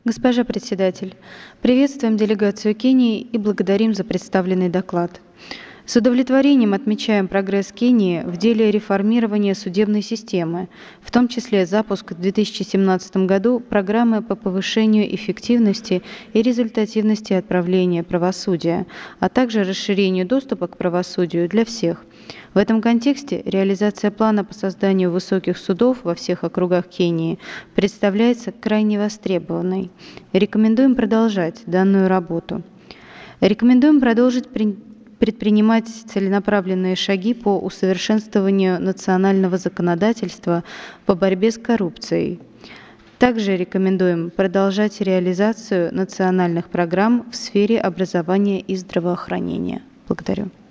Госпожа председатель, приветствуем делегацию Кении и благодарим за представленный доклад. С удовлетворением отмечаем прогресс Кении в деле реформирования судебной системы, в том числе запуск в 2017 году программы по повышению эффективности и результативности отправления правосудия, а также расширению доступа к правосудию для всех. В этом контексте реализация плана по созданию высоких судов во всех округах Кении представляется крайне востребованной. Рекомендуем продолжать данную работу. Рекомендуем продолжить предпринимать целенаправленные шаги по усовершенствованию национального законодательства по борьбе с коррупцией. Также рекомендуем продолжать реализацию национальных программ в сфере образования и здравоохранения. Благодарю.